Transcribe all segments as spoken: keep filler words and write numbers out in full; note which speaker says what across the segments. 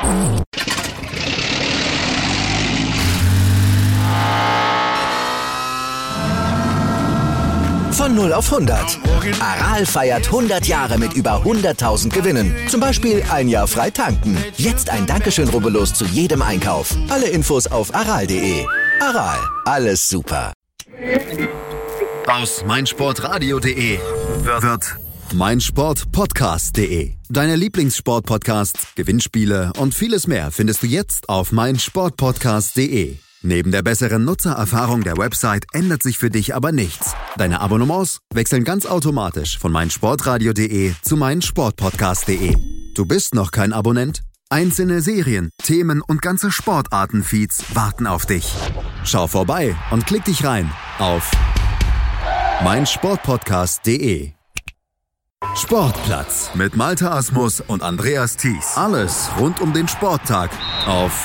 Speaker 1: Von null auf hundert. Aral feiert hundert Jahre mit über hunderttausend Gewinnen. Zum Beispiel ein Jahr frei tanken. Jetzt ein Dankeschön, rubbellos zu jedem Einkauf. Alle Infos auf aral punkt de. Aral, alles super.
Speaker 2: Aus meinsportradio punkt de wird meinsportpodcast punkt de. Deine Lieblingssportpodcasts, Gewinnspiele und vieles mehr findest du jetzt auf meinsportpodcast punkt de. Neben der besseren Nutzererfahrung der Website ändert sich für dich aber nichts. Deine Abonnements wechseln ganz automatisch von meinsportradio punkt de zu meinsportpodcast punkt de. Du bist noch kein Abonnent? Einzelne Serien, Themen und ganze Sportarten-Feeds warten auf dich. Schau vorbei und klick dich rein auf meinsportpodcast punkt de. Sportplatz mit Malte Asmus und Andreas Thies. Alles rund um den Sporttag auf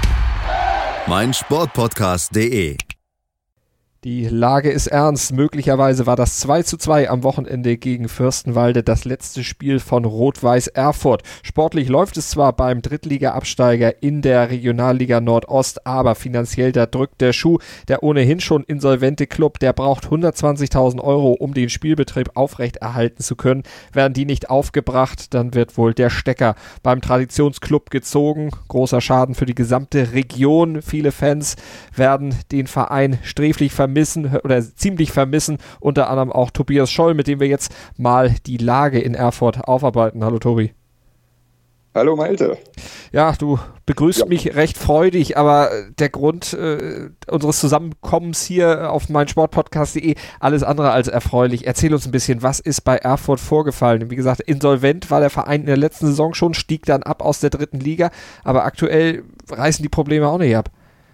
Speaker 2: meinsportpodcast punkt de.
Speaker 3: Die Lage ist ernst. Möglicherweise war das zwei zu zwei am Wochenende gegen Fürstenwalde das letzte Spiel von Rot-Weiß Erfurt. Sportlich läuft es zwar beim Drittliga-Absteiger in der Regionalliga Nordost, aber finanziell da drückt der Schuh. Der ohnehin schon insolvente Club, der braucht hundertzwanzigtausend Euro, um den Spielbetrieb aufrechterhalten zu können. Werden die nicht aufgebracht, dann wird wohl der Stecker beim Traditionsclub gezogen. Großer Schaden für die gesamte Region. Viele Fans werden den Verein sträflich vermissen oder ziemlich vermissen, unter anderem auch Tobias Scholl, mit dem wir jetzt mal die Lage in Erfurt aufarbeiten. Hallo Tobi.
Speaker 4: Hallo Malte.
Speaker 3: Ja, du begrüßt
Speaker 4: ja.
Speaker 3: mich recht freudig, aber der Grund äh, unseres Zusammenkommens hier auf meinsportpodcast punkt de, alles andere als erfreulich. Erzähl uns ein bisschen, was ist bei Erfurt vorgefallen? Wie gesagt, insolvent war der Verein in der letzten Saison schon, stieg dann ab aus der dritten Liga, aber aktuell reißen die Probleme auch nicht ab.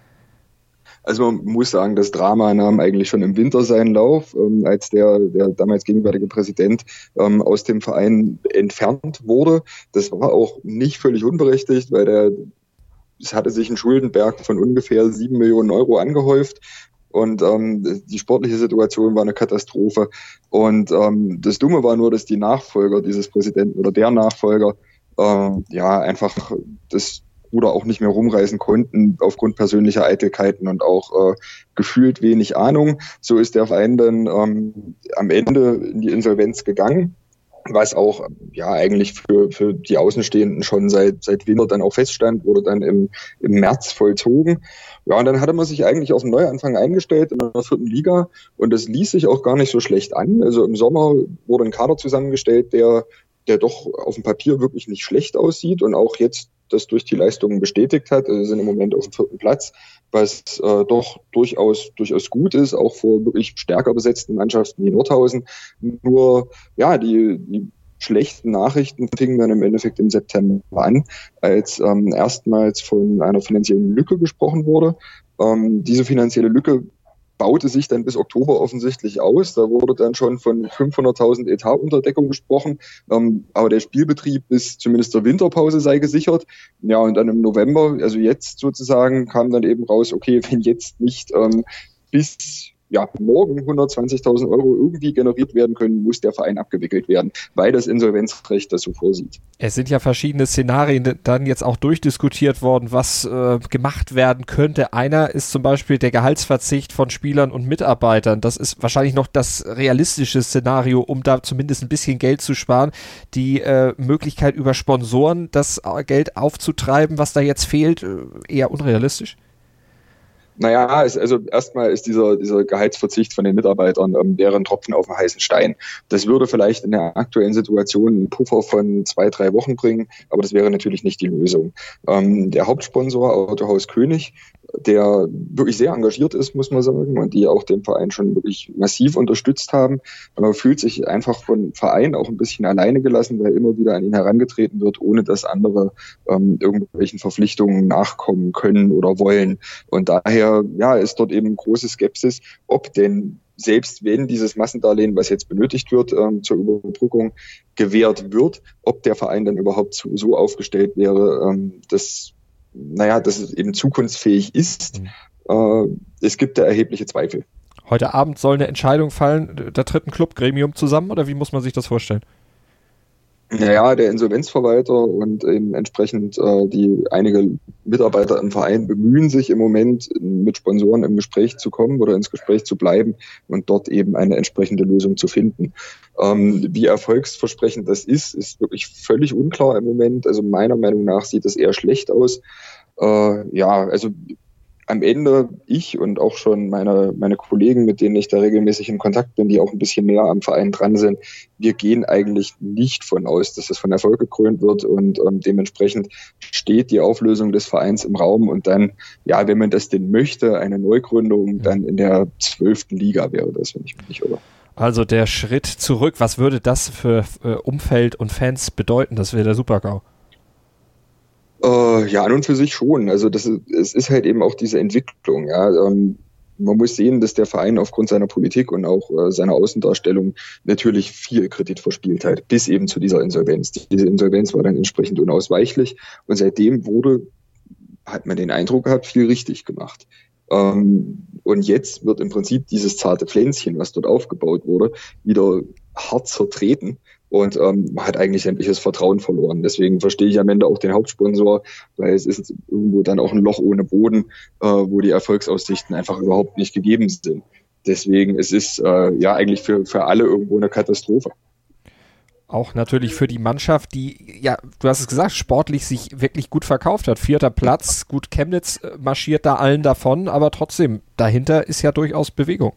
Speaker 4: Also man muss sagen, das Drama nahm eigentlich schon im Winter seinen Lauf, ähm, als der, der damals gegenwärtige Präsident ähm, aus dem Verein entfernt wurde. Das war auch nicht völlig unberechtigt, weil der, es hatte sich ein Schuldenberg von ungefähr sieben Millionen Euro angehäuft. Und ähm, die sportliche Situation war eine Katastrophe. Und ähm, das Dumme war nur, dass die Nachfolger dieses Präsidenten oder der Nachfolger ähm, ja einfach das oder auch nicht mehr rumreißen konnten aufgrund persönlicher Eitelkeiten und auch äh, gefühlt wenig Ahnung. So ist der Verein dann ähm, am Ende in die Insolvenz gegangen, was auch ja eigentlich für für die Außenstehenden schon seit seit Winter dann auch feststand, wurde dann im im März vollzogen. Ja, und dann hatte man sich eigentlich auf einen Neuanfang eingestellt in der vierten Liga und das ließ sich auch gar nicht so schlecht an. Also im Sommer wurde ein Kader zusammengestellt, der der doch auf dem Papier wirklich nicht schlecht aussieht und auch jetzt das durch die Leistungen bestätigt hat. Also sind im Moment auf dem vierten Platz, was äh, doch durchaus durchaus gut ist, auch vor wirklich stärker besetzten Mannschaften wie Nordhausen. Nur, ja, die, die schlechten Nachrichten fingen dann im Endeffekt im September an, als ähm, erstmals von einer finanziellen Lücke gesprochen wurde. Ähm, diese finanzielle Lücke baute sich dann bis Oktober offensichtlich aus. Da wurde dann schon von fünfhunderttausend Etatunterdeckung gesprochen. Ähm, aber der Spielbetrieb bis zumindest zur Winterpause sei gesichert. Ja, und dann im November, also jetzt sozusagen, kam dann eben raus, okay, wenn jetzt nicht ähm, bis ja, morgen hundertzwanzigtausend Euro irgendwie generiert werden können, muss der Verein abgewickelt werden, weil das Insolvenzrecht das so vorsieht.
Speaker 3: Es sind ja verschiedene Szenarien dann jetzt auch durchdiskutiert worden, was äh, gemacht werden könnte. Einer ist zum Beispiel der Gehaltsverzicht von Spielern und Mitarbeitern. Das ist wahrscheinlich noch das realistische Szenario, um da zumindest ein bisschen Geld zu sparen. Die äh, Möglichkeit über Sponsoren das Geld aufzutreiben, was da jetzt fehlt, äh, eher unrealistisch.
Speaker 4: Naja, es, also erstmal ist dieser, dieser Gehaltsverzicht von den Mitarbeitern ähm, wäre ein Tropfen auf den heißen Stein. Das würde vielleicht in der aktuellen Situation einen Puffer von zwei, drei Wochen bringen, aber das wäre natürlich nicht die Lösung. Ähm, der Hauptsponsor Autohaus König, der wirklich sehr engagiert ist, muss man sagen, und die auch den Verein schon wirklich massiv unterstützt haben, aber fühlt sich einfach vom Verein auch ein bisschen alleine gelassen, weil immer wieder an ihn herangetreten wird, ohne dass andere ähm, irgendwelchen Verpflichtungen nachkommen können oder wollen. Und daher ja, ist dort eben große Skepsis, ob denn selbst wenn dieses Massendarlehen, was jetzt benötigt wird, ähm, zur Überbrückung gewährt wird, ob der Verein dann überhaupt so, so aufgestellt wäre, ähm, dass naja, dass es eben zukunftsfähig ist. Mhm. Äh, es gibt da erhebliche Zweifel.
Speaker 3: Heute Abend soll eine Entscheidung fallen, da tritt ein Clubgremium zusammen oder wie muss man sich das vorstellen?
Speaker 4: Naja, der Insolvenzverwalter und eben entsprechend äh, die einige Mitarbeiter im Verein bemühen sich im Moment, mit Sponsoren im Gespräch zu kommen oder ins Gespräch zu bleiben und dort eben eine entsprechende Lösung zu finden. Ähm, wie erfolgsversprechend das ist, ist wirklich völlig unklar im Moment. Also meiner Meinung nach sieht es eher schlecht aus. Äh, ja, also am Ende ich und auch schon meine, meine Kollegen, mit denen ich da regelmäßig in Kontakt bin, die auch ein bisschen näher am Verein dran sind, wir gehen eigentlich nicht von aus, dass es von Erfolg gekrönt wird und ähm, dementsprechend steht die Auflösung des Vereins im Raum und dann, ja, wenn man das denn möchte, eine Neugründung dann in der zwölften Liga wäre das, wenn ich mich nicht irre.
Speaker 3: Also der Schritt zurück, was würde das für äh, Umfeld und Fans bedeuten? Das wäre der Super-GAU.
Speaker 4: Uh, ja, an und für sich schon. Also das ist, es ist halt eben auch diese Entwicklung. Ja, ähm, man muss sehen, dass der Verein aufgrund seiner Politik und auch äh, seiner Außendarstellung natürlich viel Kredit verspielt hat, bis eben zu dieser Insolvenz. Diese Insolvenz war dann entsprechend unausweichlich und seitdem wurde, hat man den Eindruck gehabt, viel richtig gemacht. Ähm, und jetzt wird im Prinzip dieses zarte Pflänzchen, was dort aufgebaut wurde, wieder hart zertreten. Und ähm, hat eigentlich sämtliches Vertrauen verloren. Deswegen verstehe ich am Ende auch den Hauptsponsor, weil es ist irgendwo dann auch ein Loch ohne Boden, äh, wo die Erfolgsaussichten einfach überhaupt nicht gegeben sind. Deswegen es ist äh, ja eigentlich für, für alle irgendwo eine Katastrophe.
Speaker 3: Auch natürlich für die Mannschaft, die, ja, du hast es gesagt, sportlich sich wirklich gut verkauft hat. Vierter Platz, gut, Chemnitz marschiert da allen davon, aber trotzdem, dahinter ist ja durchaus Bewegung.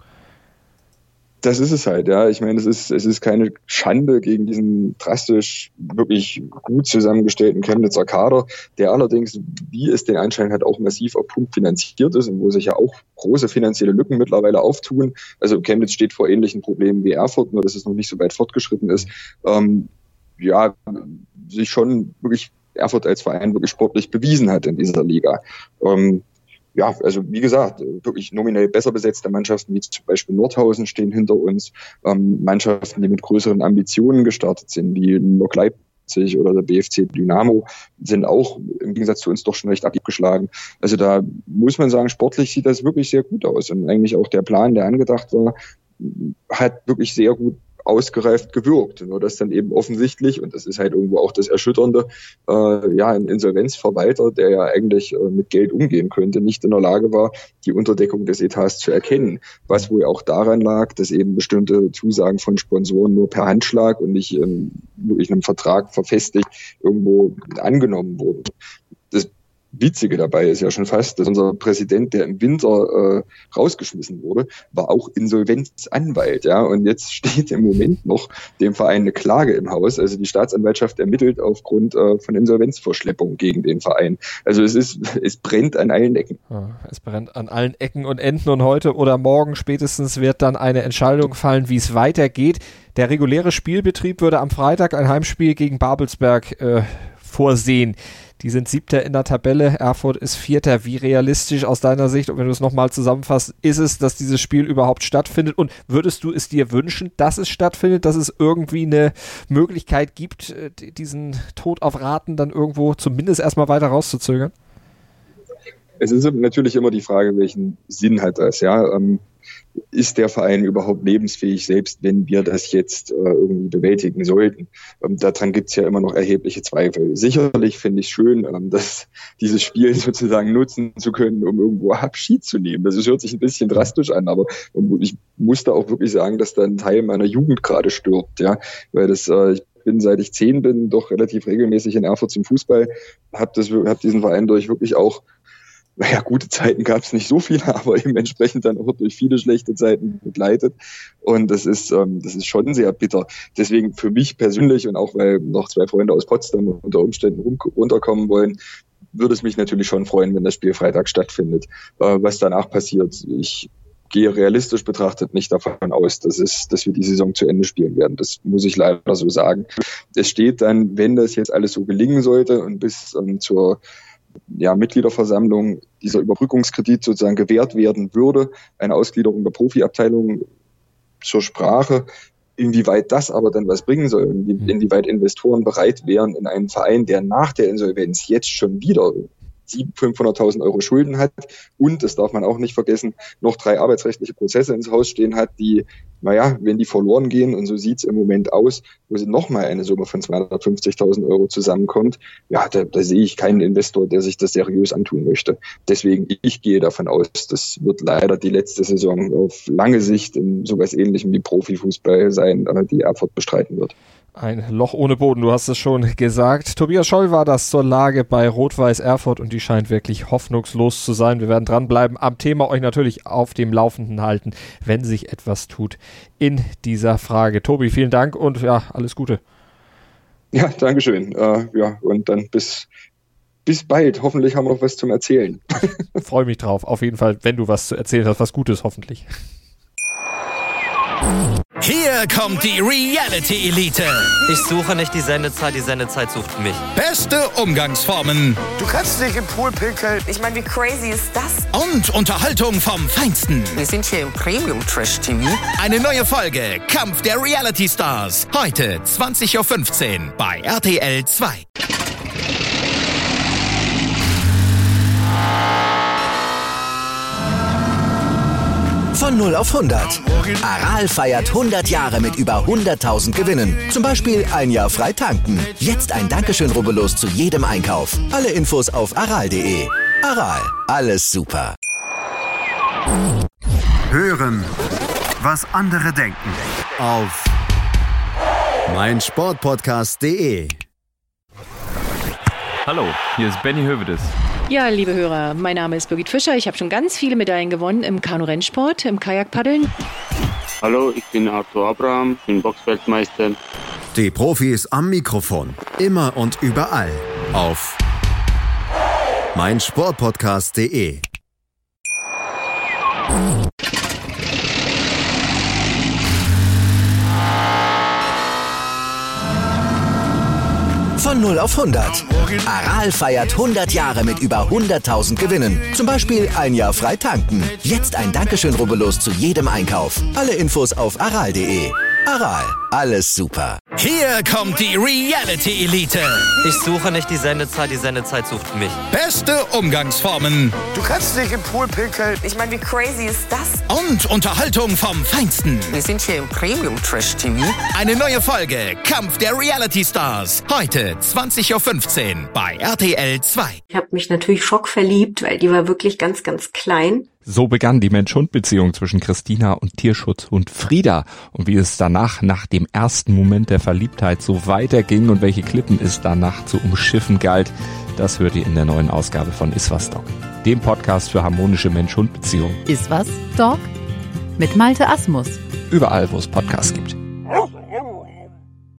Speaker 4: Das ist es halt, ja. Ich meine, es ist, es ist keine Schande gegen diesen drastisch wirklich gut zusammengestellten Chemnitzer Kader, der allerdings, wie es den Anschein hat, auch massiv auf Pump finanziert ist und wo sich ja auch große finanzielle Lücken mittlerweile auftun. Also Chemnitz steht vor ähnlichen Problemen wie Erfurt, nur dass es noch nicht so weit fortgeschritten ist. Ähm, ja, sich schon wirklich Erfurt als Verein wirklich sportlich bewiesen hat in dieser Liga. Ähm, Ja, also wie gesagt, wirklich nominell besser besetzte Mannschaften wie zum Beispiel Nordhausen stehen hinter uns. Ähm, Mannschaften, die mit größeren Ambitionen gestartet sind, wie Lok Leipzig oder der B F C Dynamo, sind auch im Gegensatz zu uns doch schon recht abgeschlagen. Also da muss man sagen, sportlich sieht das wirklich sehr gut aus. Und eigentlich auch der Plan, der angedacht war, hat wirklich sehr gut ausgereift gewirkt. Nur dass dann eben offensichtlich, und das ist halt irgendwo auch das Erschütternde, äh, ja, ein Insolvenzverwalter, der ja eigentlich äh, mit Geld umgehen könnte, nicht in der Lage war, die Unterdeckung des Etats zu erkennen. Was wohl auch daran lag, dass eben bestimmte Zusagen von Sponsoren nur per Handschlag und nicht ähm, wirklich einem Vertrag verfestigt irgendwo angenommen wurden. Das Witzige dabei ist ja schon fast, dass unser Präsident, der im Winter äh, rausgeschmissen wurde, war auch Insolvenzanwalt, ja, und jetzt steht im Moment noch dem Verein eine Klage im Haus, also die Staatsanwaltschaft ermittelt aufgrund äh, von Insolvenzverschleppung gegen den Verein. Also es ist, es brennt an allen Ecken.
Speaker 3: Ja, es brennt an allen Ecken und Enden und heute oder morgen spätestens wird dann eine Entscheidung fallen, wie es weitergeht. Der reguläre Spielbetrieb würde am Freitag ein Heimspiel gegen Babelsberg äh, vorsehen. Die sind Siebter in der Tabelle, Erfurt ist Vierter. Wie realistisch aus deiner Sicht, und wenn du es nochmal zusammenfasst, ist es, dass dieses Spiel überhaupt stattfindet? Und würdest du es dir wünschen, dass es stattfindet, dass es irgendwie eine Möglichkeit gibt, diesen Tod auf Raten dann irgendwo zumindest erstmal weiter rauszuzögern?
Speaker 4: Es ist natürlich immer die Frage, welchen Sinn hat das, ja. Ähm, ist der Verein überhaupt lebensfähig, selbst wenn wir das jetzt äh, irgendwie bewältigen sollten? Ähm, daran gibt es ja immer noch erhebliche Zweifel. Sicherlich finde ich schön, ähm, dass dieses Spiel sozusagen nutzen zu können, um irgendwo Abschied zu nehmen. Das hört sich ein bisschen drastisch an, aber ich musste auch wirklich sagen, dass da ein Teil meiner Jugend gerade stirbt, ja, weil das äh, ich bin, seit ich zehn bin, doch relativ regelmäßig in Erfurt zum Fußball, habe das, hab diesen Verein durch wirklich auch, naja, gute Zeiten gab es nicht so viele, aber eben entsprechend dann auch durch viele schlechte Zeiten begleitet. Und das ist, ähm, das ist schon sehr bitter. Deswegen für mich persönlich und auch weil noch zwei Freunde aus Potsdam unter Umständen rum, runterkommen wollen, würde es mich natürlich schon freuen, wenn das Spiel Freitag stattfindet. Äh, was danach passiert, ich gehe realistisch betrachtet nicht davon aus, dass, es, dass wir die Saison zu Ende spielen werden. Das muss ich leider so sagen. Es steht dann, wenn das jetzt alles so gelingen sollte und bis ähm, zur ja, Mitgliederversammlung dieser Überbrückungskredit sozusagen gewährt werden würde, eine Ausgliederung der Profiabteilung zur Sprache, inwieweit das aber dann was bringen soll, inwieweit Investoren bereit wären, in einen Verein, der nach der Insolvenz jetzt schon wieder fünfhunderttausend Euro Schulden hat und, das darf man auch nicht vergessen, noch drei arbeitsrechtliche Prozesse ins Haus stehen hat, die, naja, wenn die verloren gehen, und so sieht's im Moment aus, wo sie nochmal eine Summe von zweihundertfünfzigtausend Euro zusammenkommt, ja, da, da sehe ich keinen Investor, der sich das seriös antun möchte. Deswegen, ich gehe davon aus, das wird leider die letzte Saison auf lange Sicht in sowas Ähnlichem wie Profifußball sein, die Erfurt bestreiten wird.
Speaker 3: Ein Loch ohne Boden, du hast es schon gesagt. Tobias Scholl war das zur Lage bei Rot-Weiß Erfurt und die scheint wirklich hoffnungslos zu sein. Wir werden dranbleiben am Thema, euch natürlich auf dem Laufenden halten, wenn sich etwas tut in dieser Frage. Tobi, vielen Dank und ja, alles Gute.
Speaker 4: Ja, Dankeschön. Äh, ja, und dann bis, bis bald. Hoffentlich haben wir noch was zum Erzählen.
Speaker 3: Freue mich drauf. Auf jeden Fall, wenn du was zu erzählen hast, was Gutes hoffentlich.
Speaker 5: Hier kommt die Reality Elite.
Speaker 6: Ich suche nicht die Sendezeit, die Sendezeit sucht mich.
Speaker 5: Beste Umgangsformen.
Speaker 7: Du kannst nicht im Pool pinkeln.
Speaker 8: Ich meine, wie crazy ist das?
Speaker 5: Und Unterhaltung vom Feinsten.
Speaker 8: Wir sind hier im Premium-Trash-T V.
Speaker 5: Eine neue Folge Kampf der Reality Stars. Heute zwanzig Uhr fünfzehn bei R T L zwei.
Speaker 1: Von null auf hundert. Aral feiert hundert Jahre mit über hunderttausend Gewinnen. Zum Beispiel ein Jahr frei tanken. Jetzt ein Dankeschön, rubbellos zu jedem Einkauf. Alle Infos auf aral punkt de. Aral, alles super.
Speaker 2: Hören, was andere denken. Auf meinsportpodcast punkt de.
Speaker 9: Hallo, hier ist Benny Hövedes.
Speaker 10: Ja, liebe Hörer, mein Name ist Birgit Fischer. Ich habe schon ganz viele Medaillen gewonnen im Kanu-Rennsport, im Kajakpaddeln.
Speaker 11: Hallo, ich bin Arthur Abraham, bin Boxweltmeister.
Speaker 2: Die Profis am Mikrofon, immer und überall auf meinsportpodcast punkt de.
Speaker 1: Von null auf hundert. Aral feiert hundert Jahre mit über hunderttausend Gewinnen. Zum Beispiel ein Jahr frei tanken. Jetzt ein Dankeschön, rubbellos zu jedem Einkauf. Alle Infos auf aral punkt de. Aral, alles super.
Speaker 5: Hier kommt die Reality Elite.
Speaker 6: Ich suche nicht die Sendezeit, die Sendezeit sucht mich.
Speaker 5: Beste Umgangsformen.
Speaker 7: Du kannst nicht im Pool pinkeln.
Speaker 8: Ich meine, wie crazy ist das?
Speaker 5: Und Unterhaltung vom Feinsten.
Speaker 8: Wir sind hier im Premium-Trash-T V.
Speaker 5: Eine neue Folge Kampf der Reality Stars. Heute zwanzig Uhr fünfzehn bei R T L zwei.
Speaker 12: Ich habe mich natürlich schockverliebt, weil die war wirklich ganz, ganz klein.
Speaker 13: So begann die Mensch-Hund-Beziehung zwischen Christina und Tierschutzhund Frieda. Und wie es danach, nach dem ersten Moment der Verliebtheit, so weiterging und welche Klippen es danach zu umschiffen galt, das hört ihr in der neuen Ausgabe von Iswas Dog, dem Podcast für harmonische Mensch-Hund-Beziehungen.
Speaker 14: Iswas Dog mit Malte Asmus.
Speaker 13: Überall, wo es Podcasts gibt.